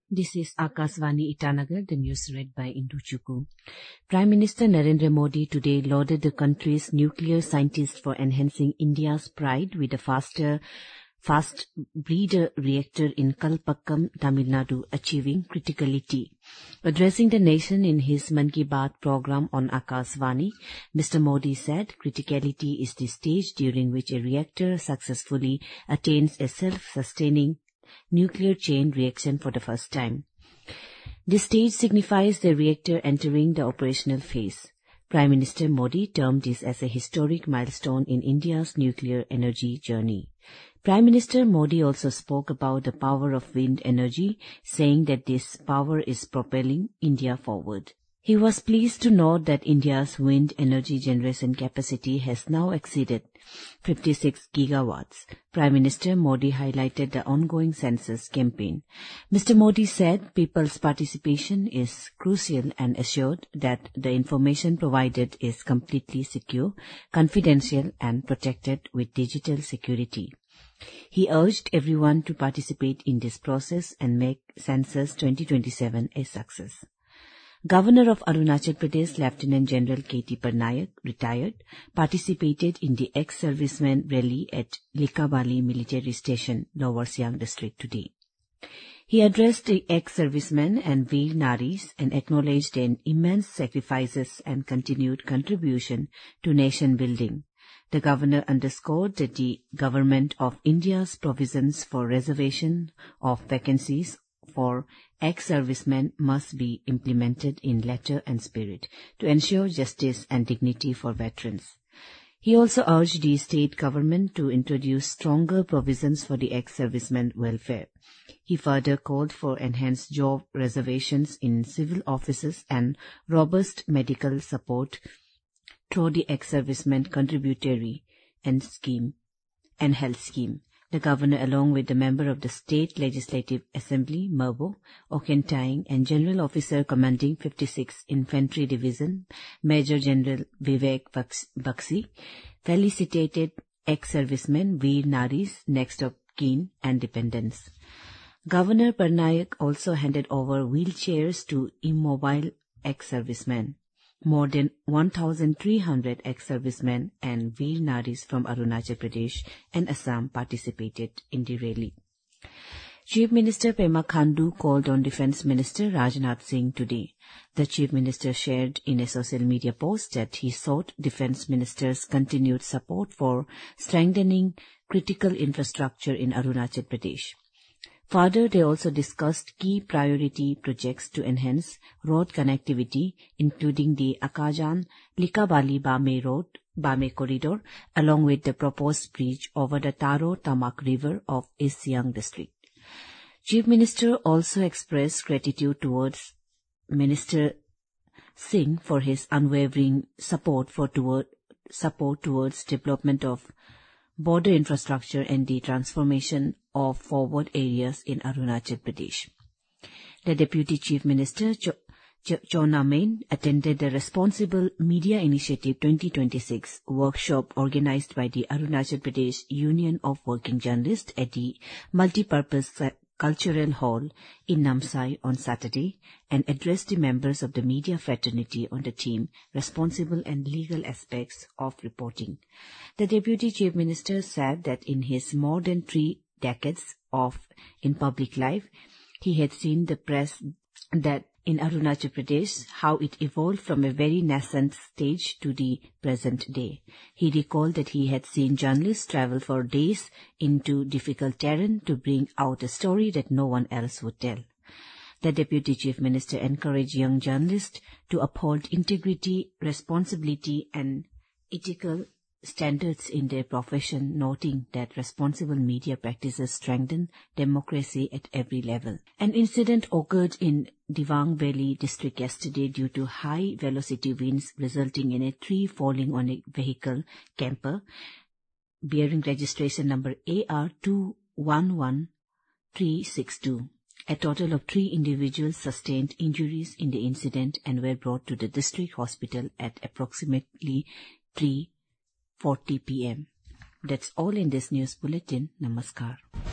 This is Akashvani Itanagar, the news read by Indu Chukwu. Prime Minister Narendra Modi today lauded the country's nuclear scientists for enhancing India's pride with a fast breeder reactor in Kalpakkam, Tamil Nadu, achieving criticality. Addressing the nation in his Mann Ki Baat program on Akashvani, Mr. Modi said criticality is the stage during which a reactor successfully attains a self-sustaining nuclear chain reaction for the first time. This stage signifies the reactor entering the operational phase. Prime Minister Modi termed this as a historic milestone in India's nuclear energy journey. Prime Minister Modi also spoke about the power of wind energy, saying that this power is propelling India forward. He was pleased to note that India's wind energy generation capacity has now exceeded 56 gigawatts. Prime Minister Modi highlighted the ongoing census campaign. Mr. Modi said people's participation is crucial and assured that the information provided is completely secure, confidential and protected with digital security. He urged everyone to participate in this process and make Census 2027 a success. Governor of Arunachal Pradesh, Lieutenant General K.T. Parnaik, retired, participated in the ex-servicemen rally at Likabali Military Station, Lower Siang District today. He addressed the ex-servicemen and Veer Naris and acknowledged their immense sacrifices and continued contribution to nation building. The governor underscored that the Government of India's provisions for reservation of vacancies for ex-servicemen must be implemented in letter and spirit to ensure justice and dignity for veterans. He also urged the state government to introduce stronger provisions for the ex-servicemen welfare. He further called for enhanced job reservations in civil offices and robust medical support through the ex-servicemen contributory and health scheme. The governor, along with the member of the State Legislative Assembly, Merbo Okentaing, and General Officer Commanding 56 Infantry Division, Major General Vivek Baxi, felicitated ex-servicemen Veer Naris, next of kin and dependents. Governor Parnaik also handed over wheelchairs to immobile ex-servicemen. More than 1,300 ex-servicemen and Veer Naris from Arunachal Pradesh and Assam participated in the rally. Chief Minister Pema Khandu called on Defence Minister Rajnath Singh today. The Chief Minister shared in a social media post that he sought Defence Minister's continued support for strengthening critical infrastructure in Arunachal Pradesh. Further, they also discussed key priority projects to enhance road connectivity, including the Akajan-Likabali-Bame corridor, along with the proposed bridge over the Taro-Tamak River of East Siang District. Chief Minister also expressed gratitude towards Minister Singh for his unwavering support towards development of border infrastructure and the transformation of forward areas in Arunachal Pradesh. The Deputy Chief Minister, Chona Main, attended the Responsible Media Initiative 2026 workshop organized by the Arunachal Pradesh Union of Working Journalists at the Multipurpose Cultural Hall in Namsai on Saturday and addressed the members of the media fraternity on the theme Responsible and Legal Aspects of Reporting. The Deputy Chief Minister said that in his more than 3 decades in public life, he had seen the press that in Arunachal Pradesh, how it evolved from a very nascent stage to the present day. He recalled that he had seen journalists travel for days into difficult terrain to bring out a story that no one else would tell. The Deputy Chief Minister encouraged young journalists to uphold integrity, responsibility and ethical standards in their profession, noting that responsible media practices strengthen democracy at every level. An incident occurred in Dibang Valley district yesterday due to high-velocity winds resulting in a tree falling on a vehicle camper bearing registration number AR211362. A total of 3 individuals sustained injuries in the incident and were brought to the district hospital at approximately 3:40 p.m. That's all in this news bulletin. Namaskar.